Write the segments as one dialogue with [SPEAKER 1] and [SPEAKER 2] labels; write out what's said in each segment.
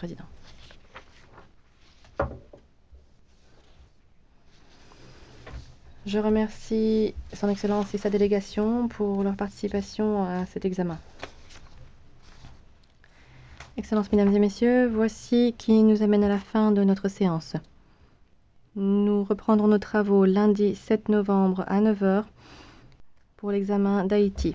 [SPEAKER 1] Président. Je remercie Son Excellence et sa délégation pour leur participation à cet examen. Excellences, Mesdames et Messieurs, voici qui nous amène à la fin de notre séance. Nous reprendrons nos travaux lundi 7 novembre à 9 h pour l'examen d'Haïti.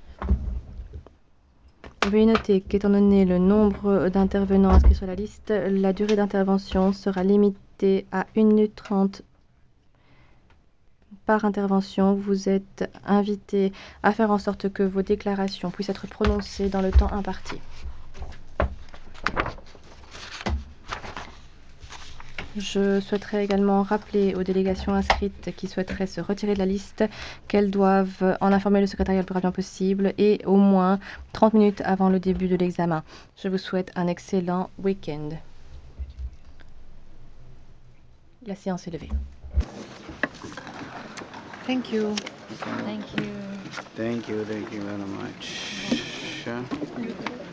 [SPEAKER 1] Veuillez noter qu'étant donné le nombre d'intervenants inscrits sur la liste, la durée d'intervention sera limitée à 1 minute 30 par intervention. Vous êtes invités à faire en sorte que vos déclarations puissent être prononcées dans le temps imparti. Je souhaiterais également rappeler aux délégations inscrites qui souhaiteraient se retirer de la liste qu'elles doivent en informer le secrétariat le plus rapidement possible et au moins 30 minutes avant le début de l'examen. Je vous souhaite un excellent week-end. La séance est levée.
[SPEAKER 2] Thank you.
[SPEAKER 3] Thank you.
[SPEAKER 4] Thank you very much.